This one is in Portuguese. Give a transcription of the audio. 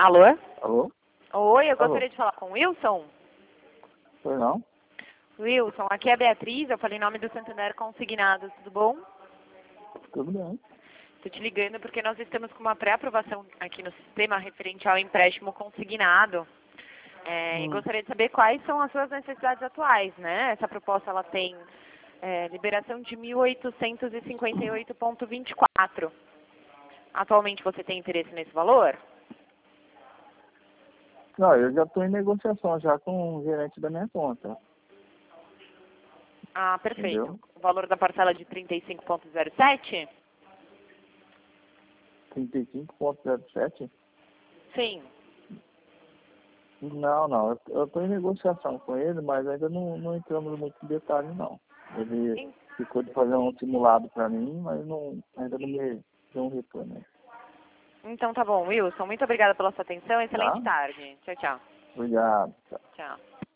Alô? Alô? Oi, eu Alô? gostaria de falar com o Wilson. Foi não? Wilson, aqui é a Beatriz, eu falei em nome do Santander Consignados, tudo bom? Tudo bem. Estou te ligando porque nós estamos com uma pré-aprovação aqui no sistema referente ao empréstimo consignado. E gostaria de saber quais são as suas necessidades atuais, né? Essa proposta ela tem liberação de 1.858,24. Atualmente você tem interesse nesse valor? Não, eu já estou em negociação já com o gerente da minha conta. Ah, perfeito. Entendeu? O valor da parcela de 35,07? 35,07? Sim. Não. Eu estou em negociação com ele, mas ainda não entramos muito em detalhe, não. Ele ficou de fazer um simulado para mim, mas ainda não me deu um retorno. Então tá bom, Wilson. Muito obrigada pela sua atenção. Excelente Tá? tarde. Tchau, tchau. Obrigado. Tchau. Tchau.